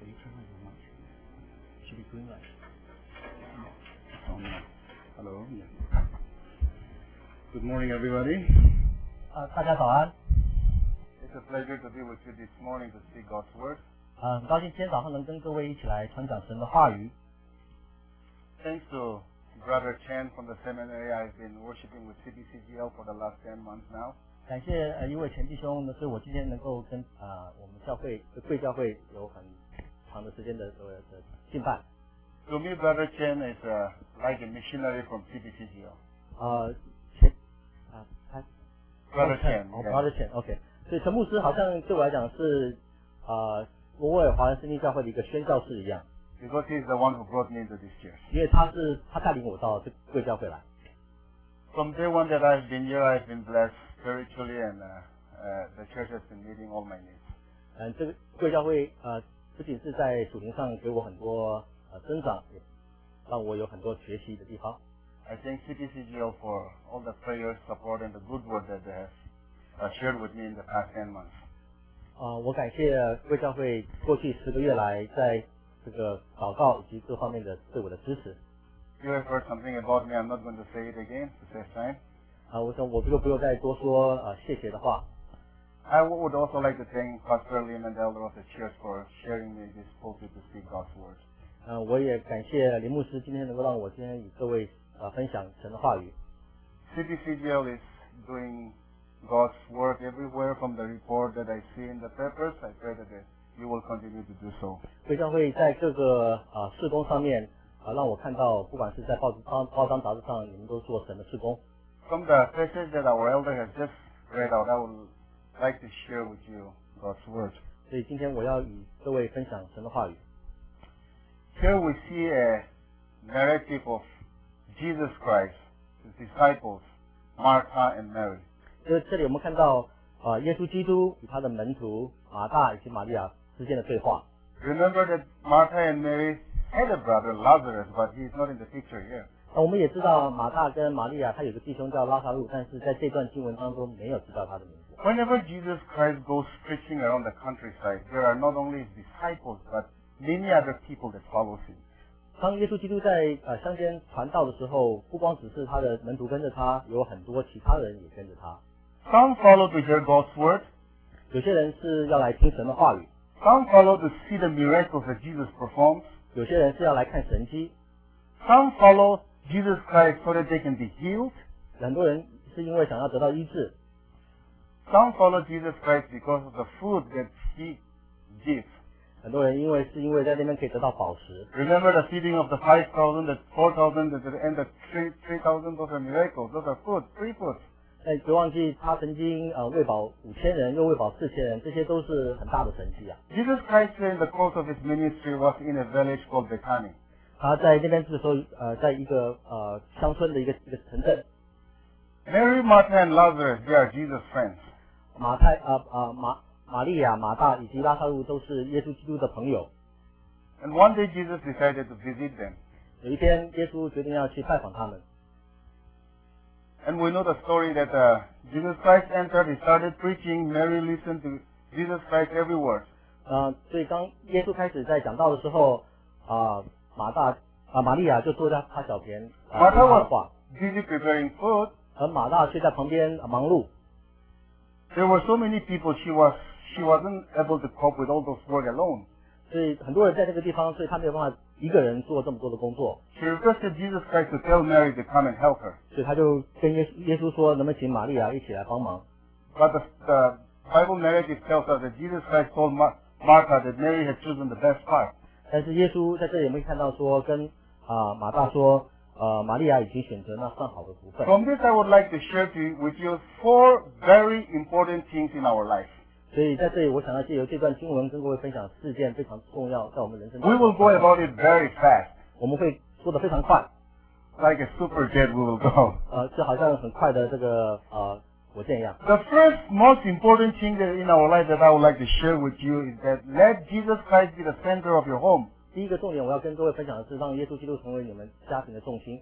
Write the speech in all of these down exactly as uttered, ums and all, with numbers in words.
you turn on your mic? Should be green light. It's on now. Hello. Yeah. Good morning, everybody. 啊、大家早安。 It's a pleasure to be with you this morning to speak God's word. 呃，很高兴今天早上能跟各位一起来传讲神的话语。 Thanks to Brother Chen from the seminary, I've been worshiping with C B C G L for the last ten months now. 感谢呃一位前弟兄呢，是我今天能够跟啊、呃、我们教会贵教会有很长的时间的呃的敬拜。 To me, Brother Chen is uh, like a missionary from C B C G L. 呃，前啊他 Brother Chen. 哦 yeah. Brother Chen，OK， 所以陈牧师好像对我来讲是啊罗威尔华人圣经教会的一个宣教士一样， Because he's the one who brought me into this church. 因为他是他带领我到这贵教会来。 From day one that I've been here, I've been blessed spiritually, and uh, uh, the church has been meeting all my needs. 嗯，这个贵教会呃不仅是在属灵上给我很多呃增长，也让我有很多学习的地方。 I thank C B C G L for all the prayers, support, and the good word that they have uh, shared with me in the past ten months. 啊、我感谢贵教会过去十个月来在这个祷告以及各方面的对我的支持。 You have heard something about me. I'm not going to say it again to save time. 啊、我想我就不用再多说呃谢谢的话。 I would also like to thank Pastor Lim and the elder of the church for sharing me this pulpit to speak God's word. 呃，我也感谢林牧师今天能够让我今天与各位呃分享神的话语。 C B C G L is doing God's work everywhere from the report that I see in the papers. I pray that you will continue to do so. 贵教会在各个啊、呃、事工上面啊、呃、让我看到，不管是在报纸包包装杂志上，你们都做神的事工。 From the passage that our elder has just read out, I would like to share with you God's word. 所以今天我要与各位分享神的话语。 Here we see a narrative of Jesus Christ, his disciples, Martha and Mary. 这这里我们看到啊、呃耶稣基督与他的门徒马大以及玛利亚之间的对话。 Remember that Martha and Mary had a brother, Lazarus, but he is not in the picture here. 那我们也知道马大跟玛利亚他有个弟兄叫拉撒路，但是在这段经文当中没有提到他的名字。 Whenever Jesus Christ goes preaching around the countryside, there are not only his disciples, but many other people that follow him. 当耶稣基督在呃乡间传道的时候，不光只是他的门徒跟着他，有很多其他人也跟着他。 Some follow to hear God's word. 有些人是要来听神的话语， Some follow to see the miracles that Jesus performs. 有些人是要来看神迹， Some follow Jesus Christ so that they can be healed. 很多人是因为想要得到医治， Some follow Jesus Christ because of the food that he gives. 很多人因为是因为在那边可以得到饱食。 Remember the feeding of the five thousand, the four thousand, and the three thousand, those are miracles. Those are food, free food. 哎，别忘记他曾经呃喂饱五千人，又喂饱四千人，这些都是很大的神迹啊。 Jesus Christ in the course of his ministry was in a village called Bethany. 他在那边的时候，呃，在一个呃乡村的一个一个城镇， Mary, Martha, and Lazarus, they are Jesus' friends. 马太啊啊马玛利亚、马大以及拉萨路都是耶稣基督的朋友。 And one day Jesus decided to visit them. 有一天，耶稣决定要去拜访他们。 And we know the story that uh, Jesus Christ entered, he started preaching, Mary listened to Jesus Christ every word. 呃，所以当耶稣开始在讲道的时候，啊、马大啊、玛利亚就坐在他脚边啊、听 Martha 他的 was 话， busy preparing food. 而马大却在旁边、啊忙碌。 There were so many people, she was she wasn't able to cope with all those work alone. 所以很多人在这个地方，所以他没有办法一个人做这么多的工作， She requested Jesus Christ to tell Mary to come and help her. 所以他就跟耶稣耶稣说，能不能请玛利亚一起来帮忙？ But the, the Bible narrative tells us that Jesus Christ told Mar- Martha that Mary had chosen the best part. 但是耶稣在这里有没有看到说，跟啊、马大说，呃，玛利亚已经选择那上好的福分。 From this, I would like to share to you, with you four very important things in our life. 所以在这里，我想要借由这段经文跟各位分享四件非常重要，在我们人生当 We 中 will go about it very fast. 我们会说的非常快， Like a super jet, we will go. 呃，就好像很快的这个呃火箭一样。 The first most important thing that in our life that I would like to share with you is that let Jesus Christ be the center of your home. 第一个重点，我要跟各位分享的是，让耶稣基督成为你们家庭的重心。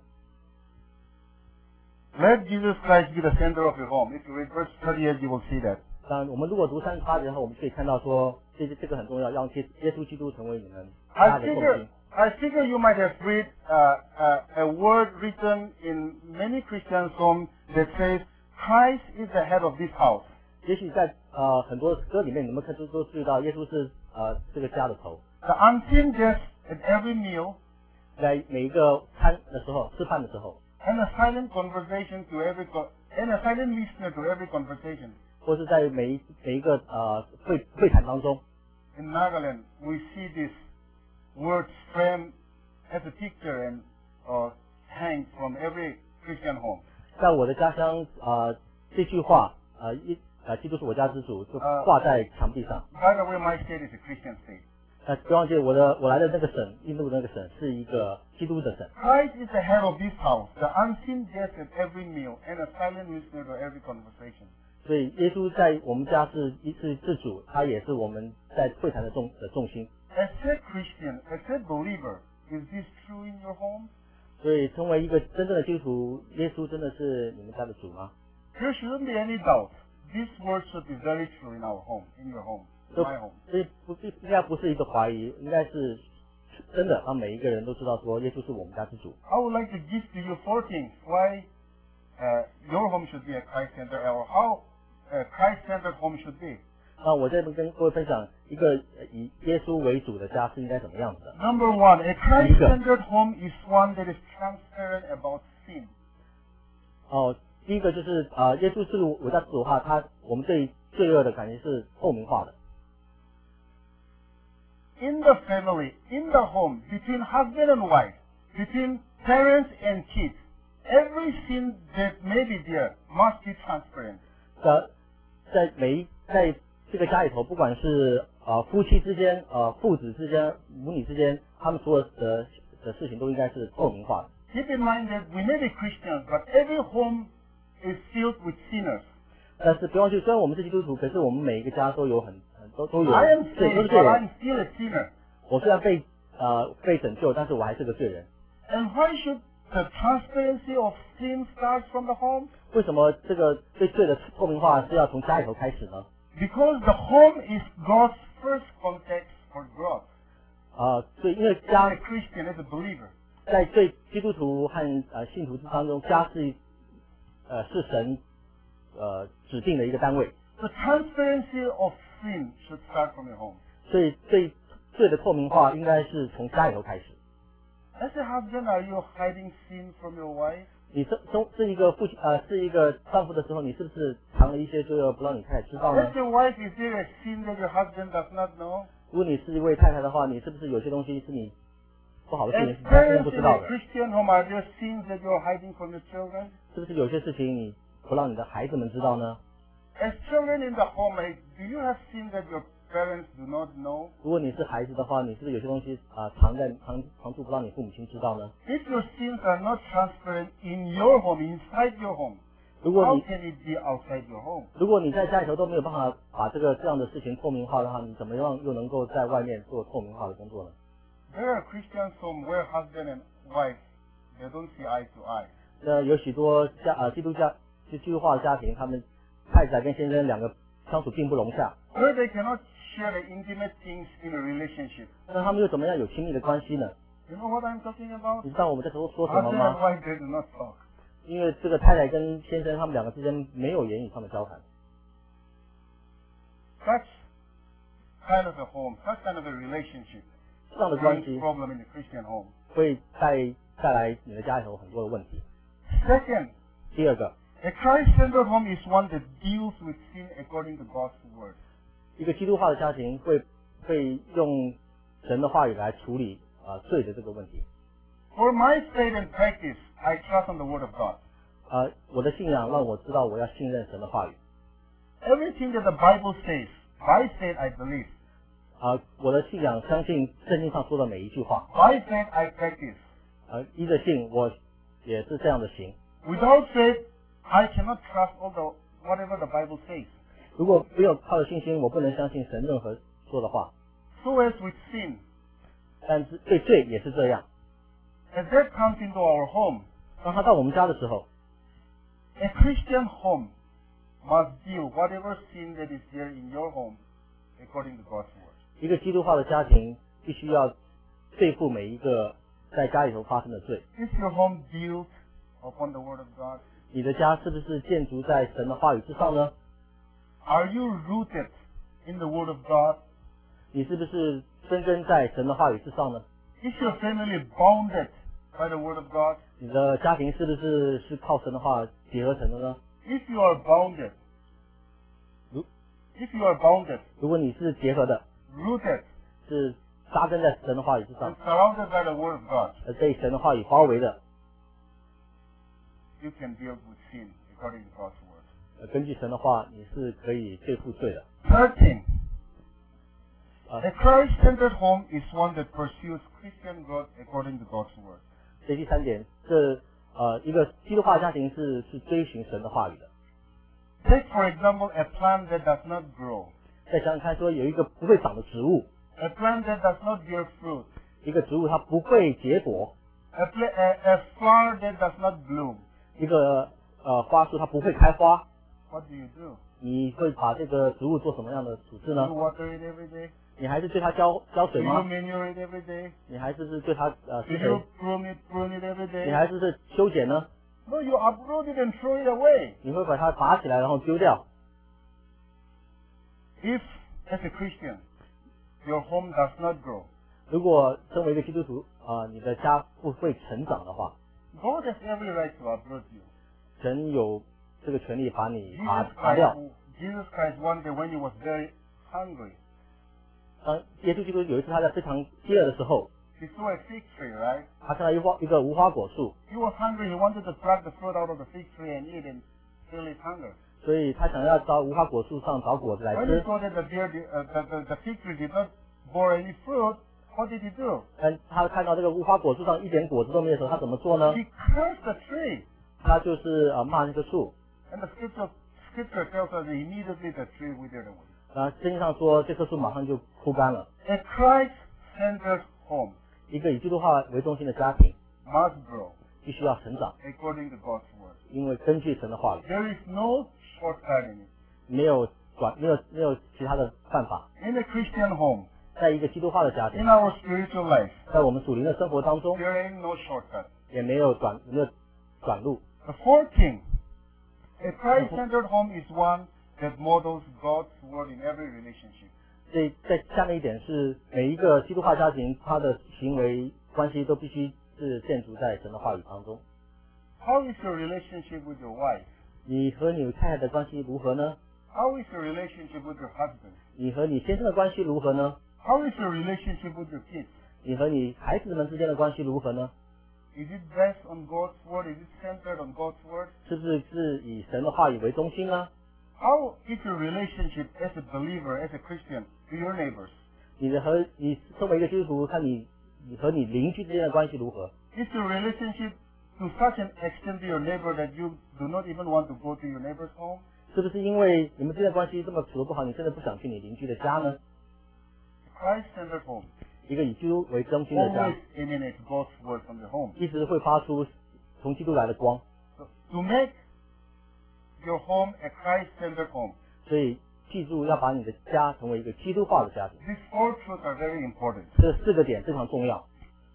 Let Jesus Christ be the center of your home. If you read verse thirty-eight, you will see that. 当然，我们如果读三十八节后，我们可以看到说， 这这个很重要，让耶耶稣基督成为你们 I 他的重 figure, 心。 I figure you might have read uh, uh, a word written in many Christians' homes that says, Christ is the head of this house. 也许在呃很多歌里面，你们看都都注意到，耶稣是呃这个家的头， The unseen guest at every meal, 在每一个餐的时候，吃饭的时候， and a silent conversation to every co- and a silent listener to every conversation. 或是在每一每一个呃会会谈当中， In Nagaland, we see this word framed as a picture and uh, hanged from every Christian home. 在我的家乡呃这句话呃一呃基督是我家之主，就挂在墙壁上。 By the way, my state is a Christian state. 那不要忘记我的我来的那个省，印度的那个省是一个基督的省。 Christ is the head of this house, the unseen guest at every meal, and a silent listener to every conversation. 所以耶稣在我们家是一是自主，他也是我们在会谈的重的重心。 As a Christian, as a believer, is this true in your home? 所以成为一个真正的基督徒，耶稣真的是你们家的主吗？ There shouldn't be any doubt. This word should be very true in our home, in your home, in 就 my home. 所以不应应该不是一个怀疑，应该是真的，让每一个人都知道说耶稣是我们家之主。 I would like to give to you four things why uh, your home should be a Christ-centered, or how a Christ-centered home should be. 那我这边跟各位分享一个呃以耶稣为主的家是应该怎么样子的。 Number one, a Christ-centered home is one that is transparent about sin. 哦，第一个就是呃，耶稣是我家之主的话，他我们对罪恶的感觉是透明化的。 In the family, in the home, between husband and wife, between parents and kids, every sin that may be there must be transparent. 在在每一在这个家里头，不管是呃夫妻之间、呃父子之间、母女之间，他们所有的的事情都应该是透明化的。 Keep in mind that we may be Christians, but every home is filled with sinners. 但是不要去，虽然我们是基督徒，可是我们每一个家都有很很都都有 I am 罪，都 saved, 是罪 but 人。 I'm still a sinner. 我虽然被呃被拯救，但是我还是个罪人。 And why should the transparency of sin start from the home? 为什么这个对罪的透明化是要从家里头开始呢？ Because the home is God's first context for growth. 啊、所以因为 As 家 a Christian, as a believer. 在对基督徒和呃信徒之当中，家是呃是神呃指定的一个单位， The transparency of sin should start from your home. 所以对罪的透明化应该是从家里头开始。 As a husband, are you hiding sin from your wife? 你生生是一个父亲呃是一个丈夫的时候，你是不是藏了一些罪恶不让你太太知道呢？ As a wife, is there a sin that your husband does not know? 如果你是一位太太的话，你是不是有些东西是你不好的事 As 情是他先 parents 不知 in 道 a 的？ Christian home, are there sins that you're hiding from your children? 是不是有些事情你不让你的孩子们知道呢？ As children in the home, eh, do you have sin that your parents do not know? 如果你是孩子的话，你是不是有些东西啊、藏在藏藏住不让你父母亲知道呢？ If your sins are not transparent in your home, inside your home, 如果 how 你 can it be outside your home? 如果你在家里头都没有办法把这个这样的事情透明化的话，你怎么样又能够在外面做透明化的工作呢？ There are Christians home where husband and wife, they don't see eye to eye. 那有许多家啊、基督教就基督化的家庭，他们太太跟先生两个相处并不融洽， Where they cannot share the intimate things in a relationship. 那他们又怎么样有亲密的关系呢？ You know what I'm talking about? 你知道我们在说说什么 Husband and 吗？ wife, they do not talk. 因为这个太太跟先生他们两个之间没有言语上的交谈， Such kind of a home, such kind of a relationship 这样的关 brings 系 problem in the Christian home. 会带带来你的家里头很多的问题。 Second, 第二个， a Christ-centered home is one that deals with sin according to God's word. 一个基督化的家庭会会用神的话语来处理啊、罪的这个问题。 For my faith and practice, I trust on the word of God. 啊、我的信仰让我知道我要信任神的话语。 Everything that the Bible says, by faith I believe. 啊、我的信仰相信圣经上说的每一句话。 By faith I practice. 而依着信，我也是这样的行。 Without faith, I cannot trust all the whatever the Bible says. 如果没有靠着信心，我不能相信神任何说的话。 So as with sin, 但是对罪也是这样。 as that comes into our home, 当他到我们家的时候， a Christian home must deal whatever sin that is there in your home according to God's word. 一个基督化的家庭必须要对付每一个在家里头发生的罪。 Is your home built upon the Word of God? 你的家是不是建筑在神的话语之上呢？ Are you rooted in the Word of God? 你是不是深根在神的话语之上呢？ Is your family bounded by the Word of God? 你的家庭是不是是靠神的话结合成的呢？ If you are bounded, 如 if you are bounded, 如果你是结合的， rooted, 是扎根在神的话语之 and 上， surrounded by the Word of God, 而被神的话语包围的， you can deal with sin according to God's Word. 呃，根据神的话，你是可以对付罪的。 Thirteen. 啊、 A Christ-centered home is one that pursues Christian growth according to God's Word. 所以第三点，这呃一个基督化家庭是是追寻神的话语的。 Take, for example, a plant that does not grow, 再想想看，说有一个不会长的植物， a plant that does not bear fruit, 一个植物它不会结果， a, pla- a, a flower that does not bloom. 一个呃花树它不会开花， What do you do? 你会把这个植物做什么样的处置 Do 呢 you？ water it every day? 你还是对它浇浇 Do 水 you 吗？ manure it every day? 你还是是对它呃 Do 施 you 肥？ prune it, prune it every 你 day? 还是是修剪呢？ No, you uproot it and throw it away. 你会把它拔起来然后丢掉？ If, as a Christian, your home does not grow, 如果身为一个基督徒啊、呃你的家不会成长的话， God has every right to uproot you. 神有这个权利把你拔 Jesus 拔掉。 Christ, Jesus Christ one day when he was very hungry, 当耶稣基督有一次他在非常饥饿的时候， he saw a fig tree, right? 他看到一花一个无花果树， He was hungry. He wanted to pluck the fruit out of the fig tree and eat and fill his hunger. 所以他想要到无花果树上找果子来 When he 吃。 saw that the, deer, did- uh, the, the, the fig tree did not bore any fruit, what did he do? 但他看到这个无花果树上一点果子都没有的时候，他怎么做呢？ He cursed the tree. 他就是呃骂那个树。 And the scripture, scripture tells us that immediately the tree withered away. 啊，圣经上说这棵树马上就枯干了。 A Christ-centered home 一个以基督化为中心的家庭 must grow 必须要成长， according to God's word. 因为根据神的话语， There is no shortcut in it. 没有短没有没有其他的办法。 In a Christian home, 在一个基督化的家庭 in，our spiritual life, 在我们属灵的生活当中， there ain't no shortcut. 也没有短没有短路。 The fourth thing, a Christ-centered home is one that models God's word in every relationship. 所以在下面一点是，每一个基督化家庭，他的行为关系都必须是建筑在神的话语当中。 How is your relationship with your wife? 你和你太太的关系如何呢？ How is your relationship with your husband? 你和你先生的关系如何呢？ How is your relationship with your kids? 你和你孩子们之间的关系如何呢？ Is it based on God's word? Is it centered on God's word? 是不是是以神的话语为中心呢？ How is your relationship as a believer, as a Christian, to your neighbors? 你的和你身为一个基督徒，看你你和你邻居之间的关系如何？ Is your relationship to such an extent to your neighbor that you do not even want to go to your neighbor's home? 是不是因为你们之间的关系这么处的不好，你真的不想去你邻居的家呢？ Christ-centered home 一个以基督为中心的家 always，emanates God's word from the home. 一直会发出从基督来的光。 So, to make your home a Christ-centered home, 所以记住要把你的家成为一个基督化的家庭。 these four truths are very important. 这四个点非常重要。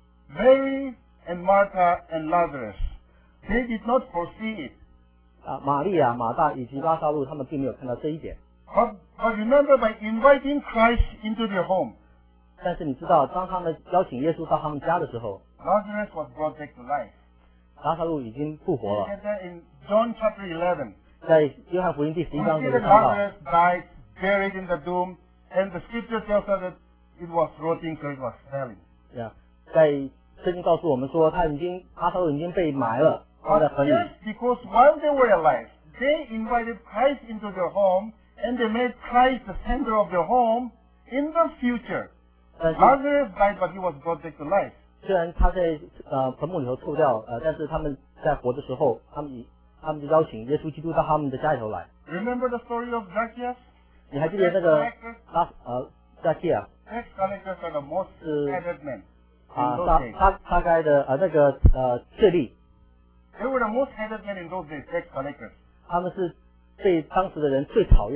Mary and Martha and Lazarus, they did not foresee it. 啊，玛利亚、马大以及拉撒路，他们并没有看到这一点。 But, but remember, by inviting Christ into their home, 但是你知道，当他们邀请耶稣到他们家的时候， Lazarus was brought back to life. 拉撒路已经复活 You 了。 get that in John chapter eleven. 在约翰福音第十一 We 章 see 就会 that 看到， Lazarus died, buried in the tomb, and the scripture tells us that it was rotting, so it was smelling. 呀，在圣经告诉我们说，他已经拉撒路已经被埋了，放在 But 坟里。 just because while they were alive, they invited Christ into their home, and they made Christ the center of their home. In the future, 但是 Lazarus died, but he was brought back to life. 虽然他在呃坟墓里头臭掉，呃，但是他们在活的时候，他们以他们就邀请耶稣基督到他们的家里头来。 Remember the story of Zacchaeus? 你还记得那个拉呃撒基亚 Tax collectors are the most Uh, hated men 啊 in those 撒 days. 撒撒该的呃那个呃税吏， They were the most hated men in those days, tax collectors. 他们是被当时的人最讨厌的。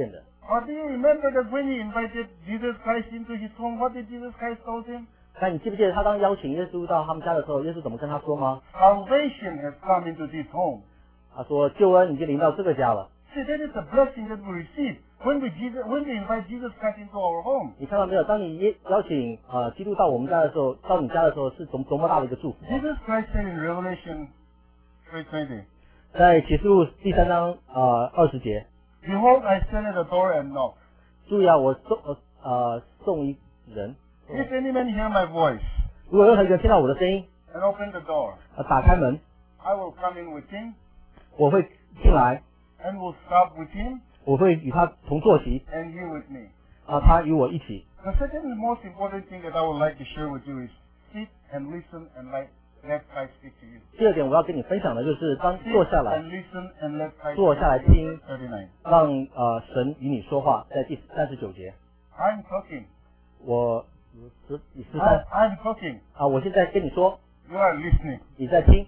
Or do you remember that when he invited Jesus Christ into his home, what did Jesus Christ tell him? 但你记不记得他当邀请耶稣到他们家的时候，耶稣怎么跟他说吗？ Salvation has come into this home. 他说救恩已经临到这个家了。 See, that is the blessing that we receive when we, Jesus, when we invite Jesus Christ into our home. 你看到没有？当你耶邀请呃基督到我们家的时候，到你家的时候是多多么大的一个祝福啊。 Jesus Christ said in Revelation three twenty, 在启示录第三章呃二十节， Behold, I stand at the door and knock. 注意啊，我送呃呃送一人， If any man hear my voice 如果任何一个人听到我的声音， and open the door, 呃打开门， I will come in with him 我会进来， and will sup with him 我会与他同坐席， and he with me. 啊、他与我一起。 The second and most important thing that I would like to share with you is sit and listen and let, let Christ speak to you. 第二点我要跟你分享的就是当 Sit 坐下来， and listen and let Christ 坐 speak 下来 to you. 听， thirty-nine. 让呃神与你说话，在第三十九节， I'm talking. 我十十 I, 三 I'm talking. 啊，我现在跟你说， You are listening. 你在听，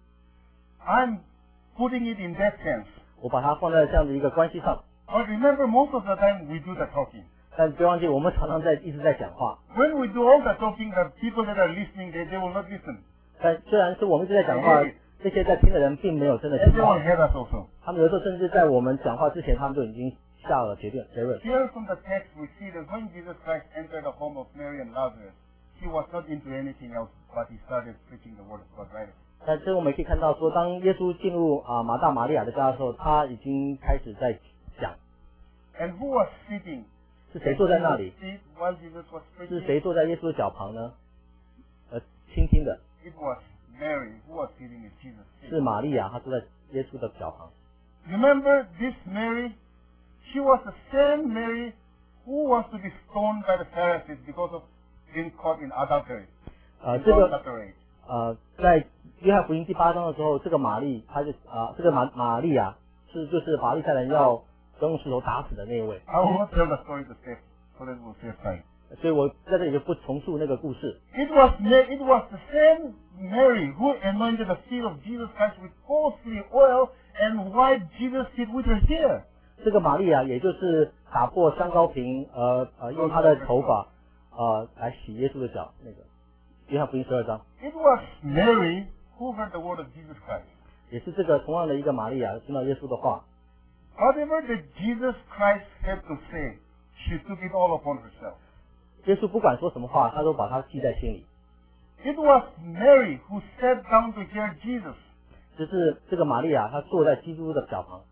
I'm putting it in that sense. 我把它放在这样的一个关系上。 But remember, most of the time we do the talking. 但别忘记，我们常常在一直在讲话。 When we do all the talking, the people that are listening, they, they will not listen. 但虽然是我们一直在讲话，这些在听的人并没有真的 And 听 they 到 will。hear us also. 他们有时候甚至在我们讲话之前，他们就已经下了结论。结论。 Here from the text, we see that when Jesus Christ entered the home of Mary and Lazarus, he was not into anything else, but he started preaching the word of God right away. 但这我们也可以看到说，当耶稣进入啊马大玛利亚的家的时候，他已经开始在讲， And who was sitting? 是谁坐在那里？ Seat while Jesus was 是 preaching? 谁坐在耶稣的脚旁呢？呃，倾听的 It was Mary who was sitting at Jesus' feet. 是玛利亚，她坐在耶稣的脚旁。 Remember this Mary? She was the same Mary who was to be stoned by the Pharisees because of being caught in adultery. 呃， In 这个 adultery. 呃，在约翰福音第八章的时候，这个玛丽，她就啊、这个玛玛利亚是就是法利赛人要用石头打死的那一位。 I will not tell the story to save, so that we'll save time. 所以我在这里就不重述那个故事。 It was Ma- it was the same Mary who anointed the feet of Jesus Christ with costly oil and wiped Jesus' feet with her hair. 这个玛利亚也就是打破香膏瓶，呃呃，用她的头发，呃来洗耶稣的脚。那个约翰福音十二章， It was Mary who heard the word of Jesus Christ. 也是这个同样的一个玛利亚听到耶稣的话。 Whatever that Jesus Christ had to say, she took it all upon herself. 耶稣不管说什么话，他都把它记在心里。 It was Mary who sat down to hear Jesus. 就是这个玛利亚，她坐在基督的脚旁。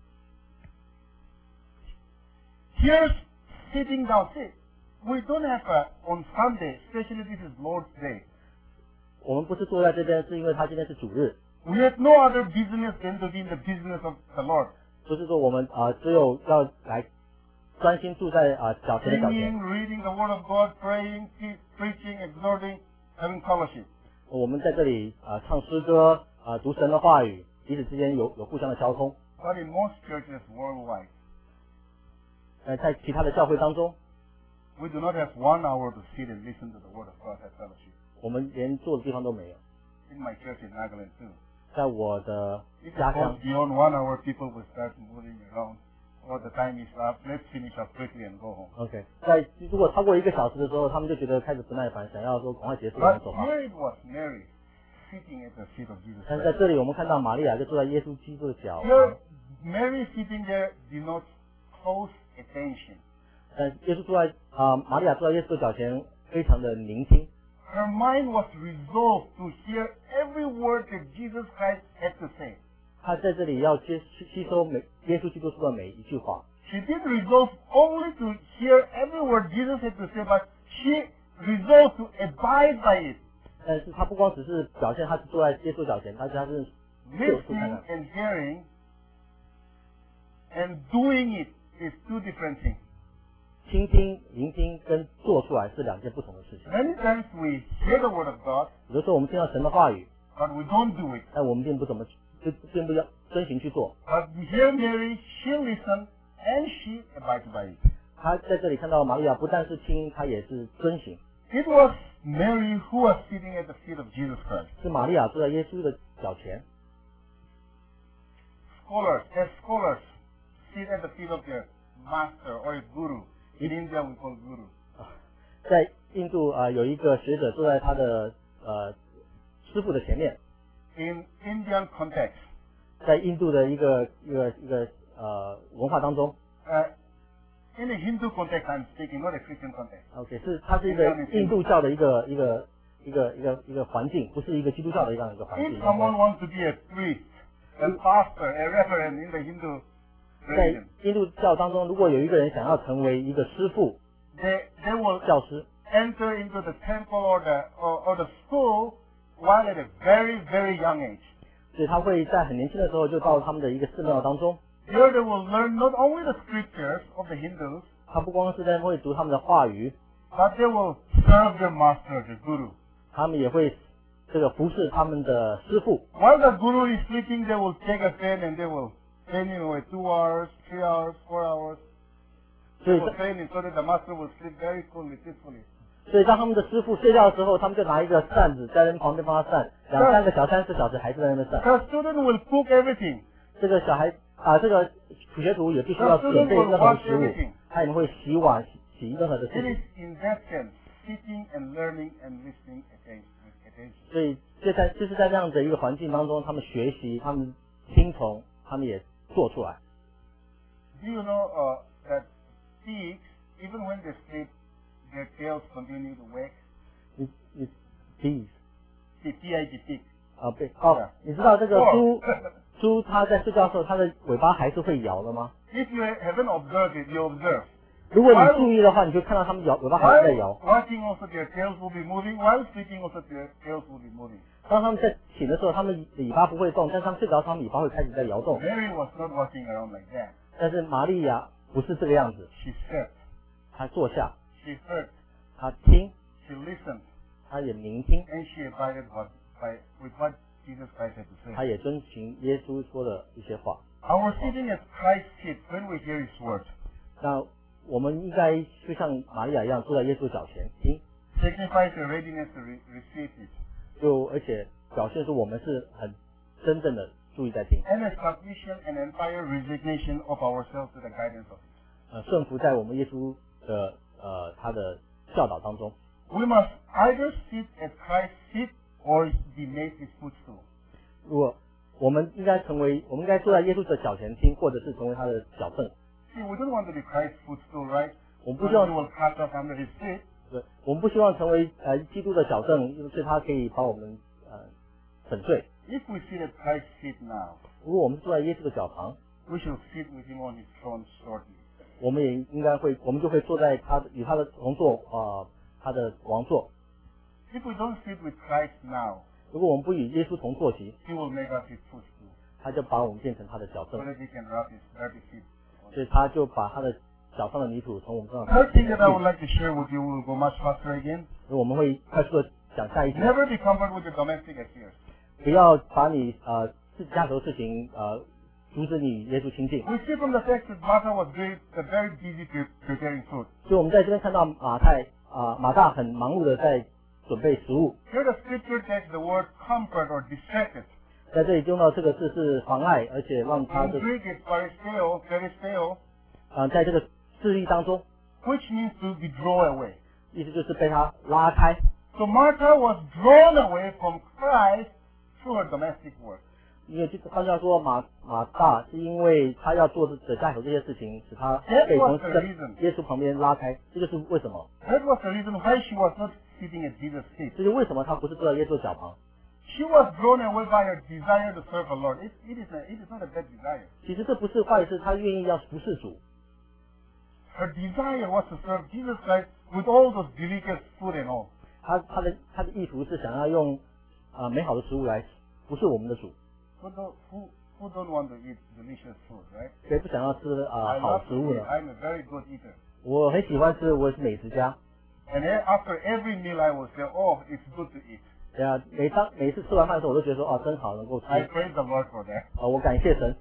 Here's sitting down. See, we don't have a, on Sunday, especially this is Lord's Day, 我们不是坐在这边，是因为他今天是主日， we have no other business than to be in the business of the Lord. 不是说我们啊、呃只有要来专心住在啊、呃脚前的脚前。 Singing, reading the Word of God, praying, te- preaching, exhorting, having fellowship. 我们在这里啊、呃唱诗歌啊、呃读神的话语，彼此之间有有互相的交通。 But in most churches worldwide, 呃，在其他的教会当中， we do not have one hour to sit and listen to the Word of God at fellowship. 我们连坐的地方都没有。 In my church in Nagaland too. 在我的 If it 家 goes 乡， beyond one hour, people will start moving around. Or the time is up, let's finish up quickly and go home. OK，在如果超过一个小时的时候，他们就觉得开始不耐烦，想要说赶快结束，赶 But 快走吧。 here it was Mary sitting at the feet of Jesus 但是在 Christ. 这里，我们看到玛利亚就坐在耶稣基督的脚旁。 Here, Mary sitting there denotes close attention. 但耶稣坐在啊、玛利亚坐在耶稣的脚前，非常的聆听。 Her mind was resolved to hear every word that Jesus Christ had to say. 他在这里要接吸收每耶稣基督说的每一句话。 She didn't resolve only to hear every word Jesus had to say, but she resolved to abide by it. 但是他不光只是表现他是坐在耶稣脚前，他他是就出看 Listening 看。 and hearing and doing it is two different things. 倾听、聆听跟做出来是两件不同的事情。 Many times we hear the word of God, 有的时候我们听到神的话语， but we don't do it. 但我们并不怎么就并不要遵循去做。 But we hear Mary, she listened, and she abides by it. 他在这里看到玛利亚不但是听，他也是遵行。 It was Mary who was sitting at the feet of Jesus Christ. 是玛利亚坐在耶稣的脚前。 Scholars, as scholars, sit at the feet of their master or a guru. In India we call guru. 在印度啊、呃、有一个学者坐在他的呃师傅的前面。 In Indian context. 在印度的一个一个一个呃文化当中。 Uh, in a Hindu context I'm speaking, not a Christian context. OK， 是它是一个印度教的一个一个一个一个一个环境，不是一个基督教的这样一个环境。 If someone wants to be a priest, a pastor, a reverend in the Hindu religion, 在印度教当中，如果有一个人想要成为一个师傅， they they will 教师 enter into the temple or the or, or the school while at a very very young age. 所以他会在很年轻的时候就到他们的一个寺庙当中。 Here they will learn not only the scriptures of the Hindus, 他不光是在会读他们的话语， but they will serve their master, the guru. 他们也会这个服侍他们的师傅。 While the guru is sleeping, they will take a pen and they will train him away two hours, three hours, four hours. 所 They 以 will train him so that the master will sleep very coolly, peacefully. 所以当他们的师傅睡觉的时候，他们就拿一个扇子在人旁边帮他扇，两三个小三四小时还是在那边扇。 The student will cook everything. 这个小孩啊，这个土学徒也必须要准备任何的食物，他也会洗碗洗洗任何的事 It 情。 is in that sense, sitting and learning and listening attention. 所以就在就是在这样的一个环境当中，他们学习，他们听从，他们也做出来。 Do you know uh, that pigs, even when they sleep, their tails continue to wag? 你你 pigs P P I G pig. 啊对哦，你知道这个猪猪它在睡觉的时候，它的尾巴还是会摇的吗？ If you haven't observed it, you observe. 如果你注意的话，你就看到它们摇尾巴还是在摇。 While watching also their tails will be moving, while sleeping also their tails will be moving. 当他们在醒的时候，他们尾巴不会动，但是他们睡着，他们尾巴会开始在摇动。 Mary was not walking around like that. 但是玛利亚不是这个样子， She sat, 她坐下， she heard, 她听， she listened, 她也聆听， and she abided what, by, with what Jesus Christ had to 她 say. 也遵循耶稣说的一些话。 Our sitting at Christ's feet when we hear His word 那我们应该就像玛利亚一样，坐在耶稣脚前听， signifies a readiness to re- receive it, 就而且表现出我们是很真正的注意在听， and a submission and entire resignation of ourselves to the guidance of it. 呃，顺服在我们耶稣的呃他的教导当中。 We must either sit at Christ's feet or be made His footstool. 如果我们应该成为，我们应该坐在耶稣的脚前听，或者是成为他的脚凳。 See, we don't want to be Christ's footstool, right? 我们不 Because 希望 He will cast us under His feet. 对，我们不希望成为呃基督的脚凳，所以他可以把我们呃粉碎。 If we sit at Christ's feet now, 如果我们坐在耶稣的脚旁， we shall sit with Him on His throne shortly. 我们也应该会，我们就会坐在他的与他的同坐啊、呃，他的王座。 If we don't sit with Christ now, 如果我们不与耶稣同坐席， He will make us His footstool 他就把我们变成他的脚 so 凳， that He can rub His dirty feet. 所以他就把他的脚上的泥土从我们身上 Third thing that I would like to share with you, we'll go much faster again. 我们会快速的讲下一点， Never be comforted with your domestic affairs. 不要把你呃自己家头的事情呃阻止你与耶稣亲近。 We see from the text that Martha was very, uh, very busy pre- preparing food. 所以我们在这边看到马太啊、马大很忙碌的在准备食物， Here the scripture takes the word comfort or distracted. 在这里用到这个字是妨碍，而且让他 In 的 Greek it's peristeo, peristeo, 呃在这个智力当中， which means to be drawn away. 意思就是被他拉开。 So Martha was drawn away from Christ through her domestic work. 因为就换句话说，马马大是因为他要做的家头这些事情，使他 That 被 was 从 the reason. 耶稣旁边拉开，这就是为什么， That was the reason why she was not sitting at Jesus' feet. 这就是为什么他不是坐在耶稣脚旁。 She was drawn away by her desire to serve the Lord. It, it, is a, it is not a bad desire. 其实这不是坏事，他愿意要服侍主， Her desire was to serve Jesus Christ with all those delicious food and all. 他他的他的意图是想要用啊、呃美好的食物来服侍我们的主， Who don't, who, who don't want to eat delicious food, right? 谁不想要吃啊、 I 好 love 食 to 物 eat. 呢？ I'm a very good eater. 我很喜欢吃，我也是美食家。 And e- after every meal I will say, oh, it's good to eat. 对啊，每当每次吃完饭的时候，我都觉得说啊，真好，能够吃 I 啊、 praise the Lord for that. 我感谢神。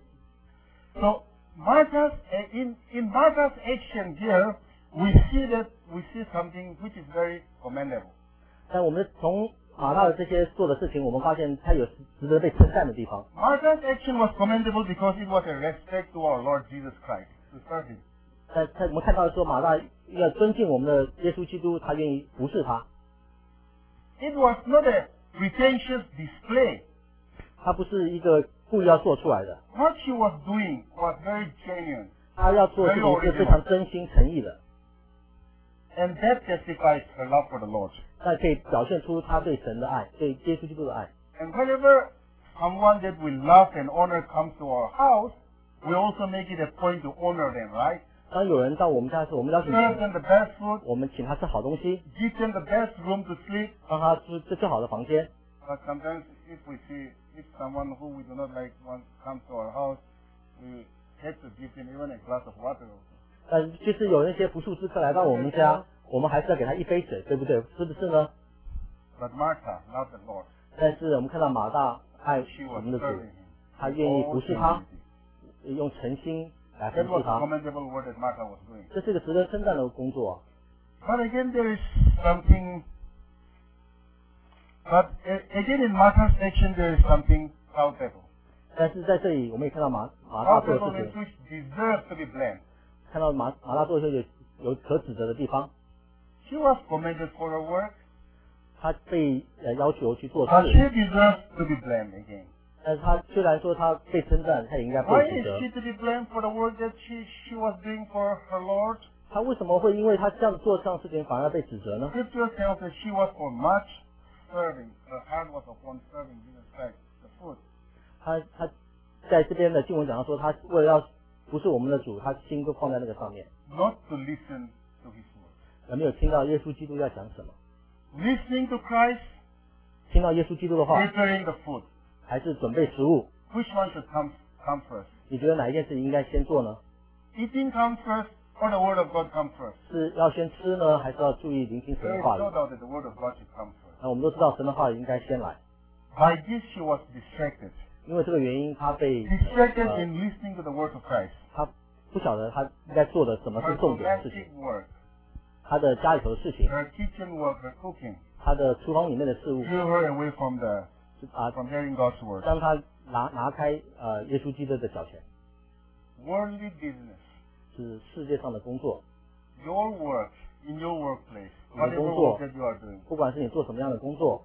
So Martha's, uh, in, in Martha's action here, we see that, we see something which is very commendable. 但我们从马大的这些做的事情，我们发现他有值得被称赞的地方。 Martha's action was commendable because it was a respect to our Lord Jesus Christ, to serve Him. 在在我们看到说马大要尊敬我们的耶稣基督，他愿意服侍他， It was not a pretentious display. 他不是一个故意要做出来的， What she was doing was very genuine. 他要做的事情是非常真心诚意的， And that testifies her love for the Lord. 那可以表现出他对神的爱，对耶稣基督的爱。 And whenever someone that we love and honor comes to our house, we also make it a point to honor them, right? 当有人到我们家的时候，我们邀请 Serve them the best food, 我们请他吃好东西， give them the best room to sleep. 让他住最最好的房间。 But sometimes if we see, if someone who we do not like wants comes to our house, we have to give him even a glass of water also. 但就是有那些不速之客来到我们家，我们还是要给他一杯水，对不对？是不是呢？ But Martha loved the Lord. 但是我们看到马大爱 She 我 was 们的主， serving him. 他愿意 All 服侍他， humility. 用诚心来服 That 侍 was a 他， commendable work that Martha was doing. 这是一个值得称赞的工作。 But again, there is something. But uh, again, in Martha's section, there is something palpable. 但是在这里，我们也看到马马大做的 Palpable 事 means 情， which deserves to be blamed. 看到马马大做的事情有有可指责的地方， She was commended for her work, 他被呃要求去做 but 事， she deserves to be blamed again. 但是他虽然说他被称赞，他也应该 Why 被指 is 责。 she to be blamed for the work that she, she was doing for her Lord? 他为什么会因为他这样做这样的事情反而被指责呢？ Scripture tells us she was for much serving. Her heart was upon serving Jesus Christ, the food. 他他在这边的经文讲到说，他为了要不是我们的主，他心都放在那个上面， Not to listen to his word. 而没有听到耶稣基督要讲什么， Listening to Christ, 听到耶稣基督的话， preparing the food. 还是准备食物？ Which one should come, come first? 你觉得哪一件事情应该先做呢？ Eating comes first, or the word of God comes first? 是要先吃呢，还是要注意聆听神 There 的 is 话 no 语？ doubt that the word of God should come first. 那我们都知道神的话语应该先来， By this she was distracted. 因为这个原因，他被 Distracted 呃 in listening to the word of Christ. 他不晓得他应该做的什么 Her 是重点的事情， domestic work, 他的家里头的事情， her kitchen work, her cooking, 他的厨房里面的事物 drew her away from the 啊， from hearing God's word. 让他拿拿开呃耶稣基督的脚前， Worldly business, 是世界上的工作， your work in your workplace, 你的 whatever 工作 work that you are doing, 不管是你做什么样的工作，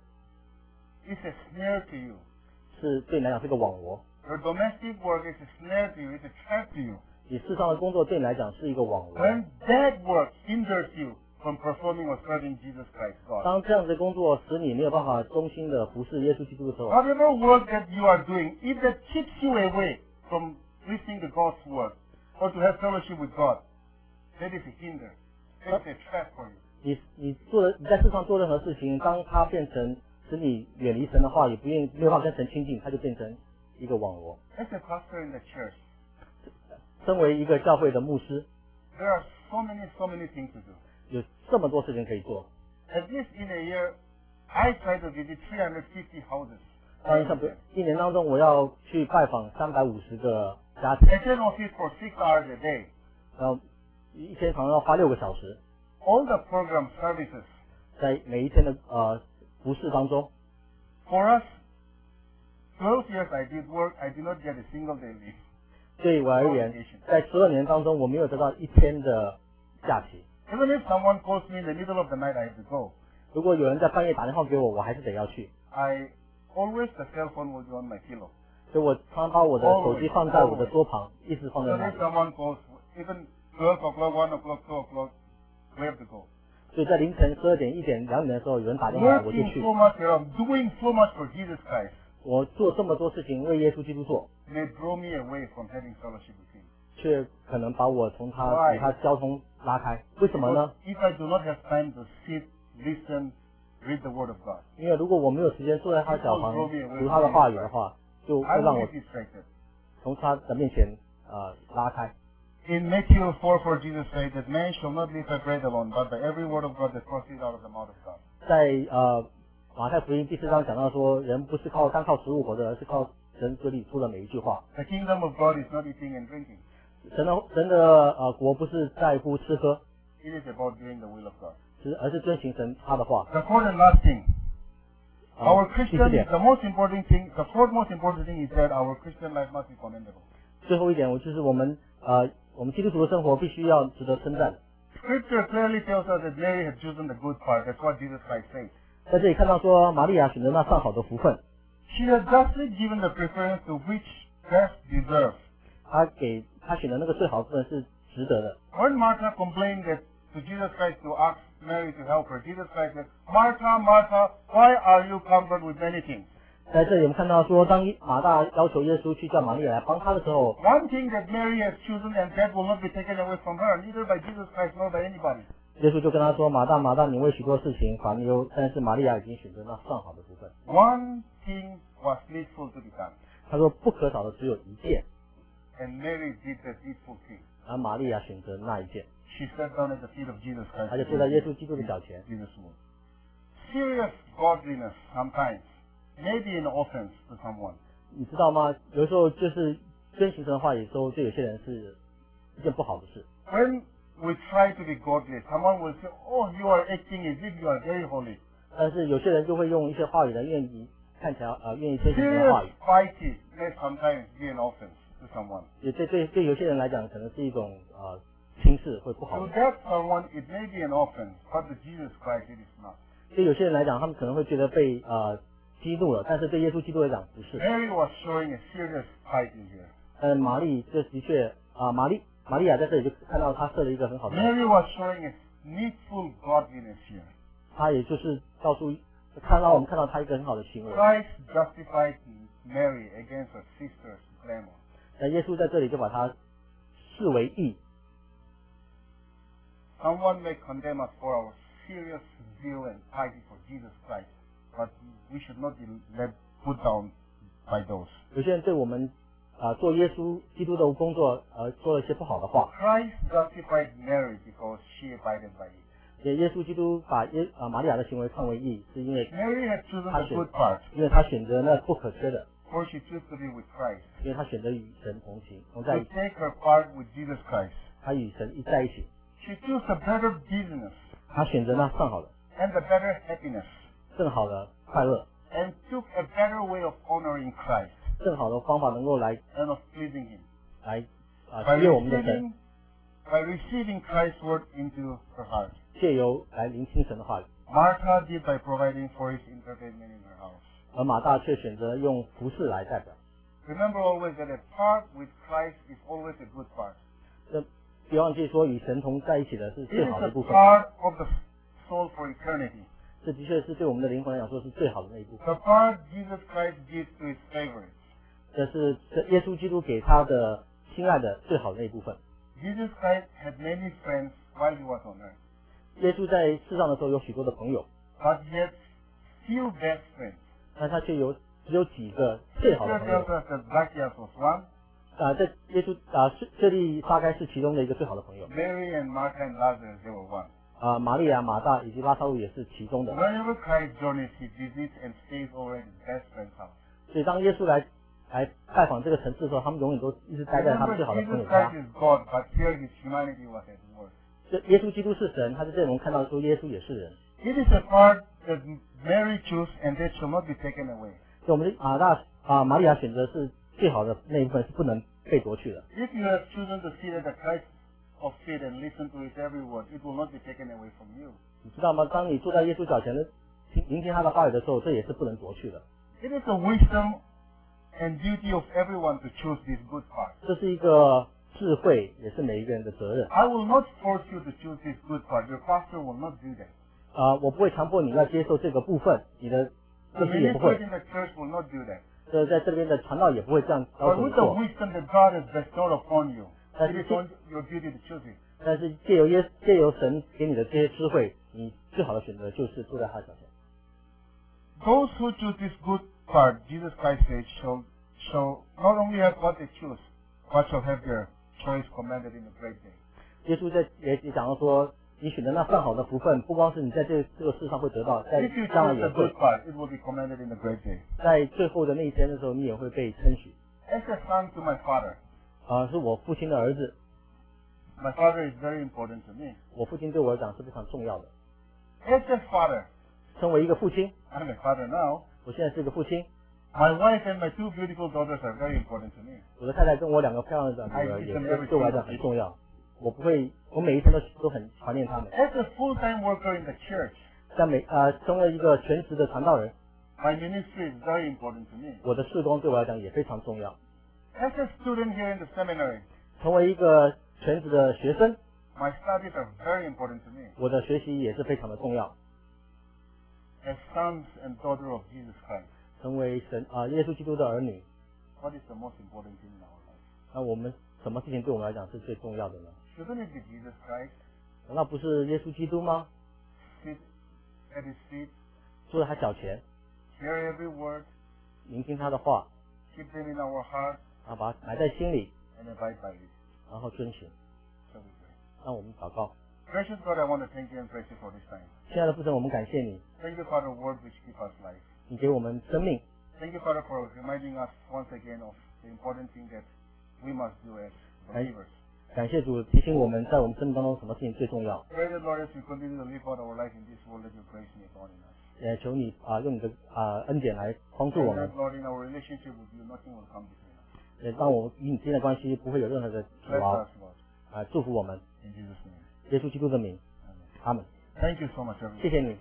is a snare to you. 是对你来讲是个网罗。 Your domestic work is a snare to you, it's a trap to you. 你世上的工作对你来讲是一个网罗。 When that work hinders you from performing or serving Jesus Christ, God. 当这样的工作使你没有办法忠心的服侍耶稣基督的时候， Whatever work that you are doing, if that keeps you away from listening to God's word or to have fellowship with God, that is a hinder. That is a trap for you. 你你做的你在世上做任何事情，当它变成使你远离神的话，也不愿意没有办法跟神亲近，它就变成一个网罗。 As a pastor in the church, 身为一个教会的牧师， there are so many, so many things to do. 有这么多事情可以做。 At least in a year, I try to visit three hundred fifty houses. 当然，像比如一年当中，我要去拜访三百五十个家庭， Attend office for six hours a day. 然后一天常常要花六个小时， All the program services. 在每一天的呃服饰当中。 For us, twelve years I did work, I did not get a single day leave. 对我而言，在十二年当中，我没有得到一天的假期。 Even if someone calls me in the middle of the night, I have to go. 如果有人在半夜打电话给我，我还是得要去。 I always, the cell phone will be on my pillow. 所以我常常把我的手机放在我的桌旁，一直放 So 在那 if 里。 someone calls, even twelve o'clock, one o'clock, two o'clock, we have to go. 所以在凌晨十二点、一点、两点的时候，有人打电话来，我就 Working 去 so。much around, doing so much for Jesus Christ, 我做这么多事情为耶稣基督做， may draw me away from having fellowship with Him. 却可能把我从他 Why? 与他交通拉开。为什么呢？ If I do not have time to sit, listen, read the Word of God, 因为如果我没有时间坐在他脚旁读他的话语的话，就 I 会让 will 我 be distracted. 从他的面前呃拉开。 In Matthew four four, Jesus said that man shall not live by bread alone, but by every word of God that proceeds out of the mouth of God. 在呃马太福音第四章讲到说，人不是靠单靠食物活着，而是靠神嘴里出的每一句话。 The kingdom of God is not eating and drinking. 神的神的呃国不是在乎吃喝， It is about doing the will of God. 是而是遵行神他的话。 The fourth and last thing, 呃 our 第四 Christian, 点， the most important thing, the fourth most important thing is that our Christian life must be commendable. 最后一点，我就是我们呃我们基督徒的生活必须要值得称赞的。 Scripture clearly tells us that Mary had chosen the good part. That's what Jesus Christ said. 在这里看到说，玛利亚选择那上好的福分， She had justly given the preference to which best deserves. 她给她选的那个最好的部分是值得的。 When Martha complained that to Jesus Christ to ask Mary to help her, Jesus Christ said, Martha, Martha, why are you cumbered with many things? 在这里我们看到说，当马大要求耶稣去叫玛利亚来帮他的时候， One thing that Mary has chosen and that will not be taken away from her, neither by Jesus Christ nor by anybody. 耶稣就跟他说：“马大，马大，你为许多事情烦忧，但是玛利亚已经选择那上好的部分。 One thing was needful to be done, ” 他说：“不可少的只有一件， and Mary did that needful thing. 而玛利亚选择那一件， She sat down at the feet of Jesus Christ. 他就坐在耶稣基督的脚前。 Jesus would. Serious godliness sometimes may be an offense to someone. 你知道吗？有时候就是遵行神的话，有时候对有些人是一件不好的事。 When we try to be godly, someone will say, oh, you are acting as if you are very holy. 但是有些人就会用一些话语来愿意看起来呃愿意遵行神的话 Serious 语， fighting may sometimes be an offense to someone. 也对对对有些人来讲，可能是一种呃轻视会不好 To 的。 that someone, it may be an offense, but to Jesus Christ, it is not. 对有些人来讲，他们可能会觉得被呃激怒了，但是对耶稣基督来讲不是。 Mary was showing a serious fighting here. 呃，玛丽这的确啊，玛丽玛利亚在这里就看到她设了一个很好的， Mary was showing a needful godliness here. 她也就是告诉看到我们看到她一个很好的行为。 Christ justified Mary against her sister's clamor. 那耶稣在这里就把她视为义。 Someone may condemn us for our serious zeal and piety for Jesus Christ, but we should not be led put down by those. 有些人对我们啊、呃做耶稣基督的工作呃说了一些不好的话。 Christ justified Mary because she abided by it. 也耶稣基督把耶啊、玛利亚的行为看为义，是因为 Mary had chosen the good part, 因为她选择那不可缺的， for she chose to be with Christ, 因为她选择与神同行同在 to 一起， take her part with Jesus Christ. 她与神一在一起， She chose a better business 她选择那上好的、 and a better happiness, 更好的快乐、 and took a better way of honoring Christ 更好的方法，能够来 and of pleasing Him. 来啊 By 接我们的神， receiving, by receiving Christ's word into her heart. 借由来聆听神的话语。 Martha did by providing for his entertainment in her house. 而马大却选择用服饰来代表。 Remember always that a part with Christ is always a good part. 这别忘记说，与神同在一起的是 It 最 is 好的 a 部分。 part of the soul for eternity. 这的确是对我们的灵魂来讲说是最好的那一部分。 The part Jesus Christ gives to his favorites. 这是这耶稣基督给他的亲爱的最好的那一部分。 Jesus Christ had many friends while he was on earth, 耶稣在世上的时候有许多的朋友， but he had few best friends. 但他却有只有几个最好的 Scripture 朋友 tells。us that Zacchaeus was one, 啊，在耶稣啊，是这里大概是其中的一个最好的朋友。 Mary and Martha and Lazarus, they were one. 啊，玛利亚、马大以及拉萨路也是其中的。 Wherever Christ journeys, he visits and stays over at his best friend's house. 所以当耶稣来来拜访这个城市的时候，他们永远都一直待在他 Remember, 们最好的朋 Jesus 友家 Christ。is God, but here his humanity was at work. 这耶稣基督是神，他在这里我们看到说耶稣也是人。 It is a part that Mary chose and that shall not be taken away. 所以我们的马大啊玛利亚选择是最好的那一部分，是不能被夺去的。 If you have chosen to sit at the Christ of feet and listen to his every word, it will not be taken away from you. 你知道吗？当你坐在耶稣脚前的听聆听他的话语的时候，这也是不能夺去的。 It is the wisdom and duty of everyone to choose this good part. 这是一个智慧，也是每一个人的责任。 I will not force you to choose this good part. Your pastor will not do that. 啊、我不会强迫你要接受这个部分，你的 The 牧师也不 ministers 会。 in the church will not do that. 这在这边的传道也不会这样要 But 求你 with the 做。 wisdom that God has bestowed upon you, That's it is it. on your duty to choose it. 但是借由耶借由神给你的这些智慧，你最好的选择就是坐在他脚前。 Those who choose this good part, Jesus Christ said, shall, shall not only have what they choose, but shall have their choice commanded in the great day. 耶稣在也也讲到说，你选择那上好的福分，不光是你在这这个世上会得到，在 If you 将来 choose 也 the 会 good part, it will be commanded in the great day. 在最后的那一天的时候，你也会被称许。 As a son to my father, 啊、是我父亲的儿子， my father is very important to me. 我父亲对我来讲是非常重要的。 As a father, 身为一个父亲， I'm a father now, 我现在是个父亲， My wife and my two beautiful daughters are very important to me. 我的太太跟我两个漂亮的女儿也是对我来讲很重要。我不会，我每一天都都很怀念他们。 As a full-time worker in the church, 在每呃，成为一个全职的传道人， my ministry is very important to me. 我的事工对我来讲也非常重要。 As a student here in the seminary, 成为一个全职的学生， my studies are very important to me. 我的学习也是非常的重要。 As sons and daughters of Jesus Christ, 成为神啊、呃、耶稣基督的儿女， what is the most important thing in our life? 那我们什么事情对我们来讲是最重要的呢？ Shouldn't it be Jesus Christ? 难道不是耶稣基督吗？ Sit at his feet, 坐在他脚前， hear every word, 聆听他的话， keep them in our heart, 然后把它埋在心里， and abide by it. 然后遵循。 So we pray. 让我们祷告。 Gracious God, I want to thank you and praise you for this time. 亲爱的父神，我们感谢你， Thank you for the word which gives us life. 你给我们生命， Thank you, Father, for reminding us once again of the important thing that we must do as believers. 感谢主提醒我们在我们生命当中什么事情最重要。 Pray that, Lord, as we continue to live out our life in this world, that your grace may abound in us. 也求你啊、用你的啊、恩典来帮助我 And 们 that, Lord, in our relationship with you, nothing will come between us. 也让我们与你之间的关系不会有任何的阻 Bless 挠 us, Lord, 啊、祝福我们， in Jesus' name. 耶稣基督的名， Amen. 阿门。 Thank you so much, everyone. 谢谢你。